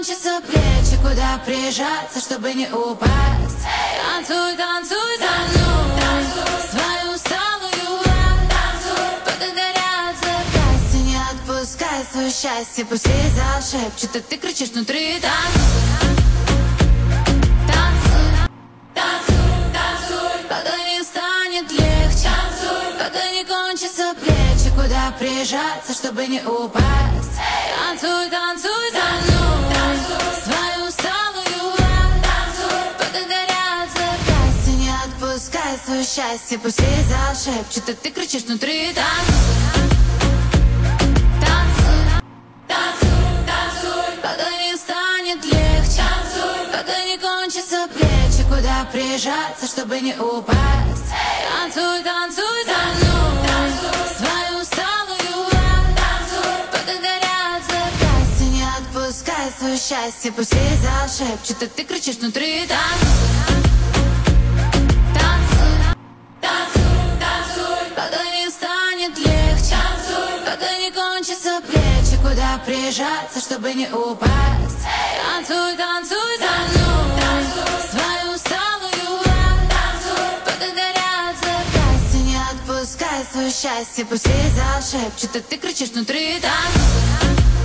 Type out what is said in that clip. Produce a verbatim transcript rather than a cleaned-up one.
кончатся плечи, куда прижаться, чтобы не упасть. Танцуй, танцуй, танцуй, свою усталую танцуй, пока горят запястья, не отпускай свое счастье. Пусть весь зал шепчет, а ты кричишь внутри. Танцуй, танцуй, танцуй, танцуй, пока не станет легче. Танцуй, пока не кончатся плечи, куда прижаться, чтобы не упасть. Танцуй, танцуй, танцуй, свою усталую танцуй, пока горят запястья, не отпускай свое счастье. Пусть весь зал шепчет, а ты кричишь внутри. Танцуй, танцуй, танцуй, танцуй, пока не станет легче. Танцуй, пока не кончатся плечи, куда прижаться, чтобы не упасть. Танцуй, танцуй, танцуй, свою усталую танцуй, пока горят запястья, не отпускай свое счастье. Пусть весь зал шепчет, а ты кричишь внутри. Танцуй, танцуй, танцуй, танцуй, пока не станет легче. Танцуй, пока не кончатся плечи, куда прижаться, чтобы не упасть. Танцуй, танцуй, танцуй, свою усталую танцуй, пока горят запястья, не отпускай свое счастье. Пусть весь зал шепчет, а ты кричишь внутри. Танцуй.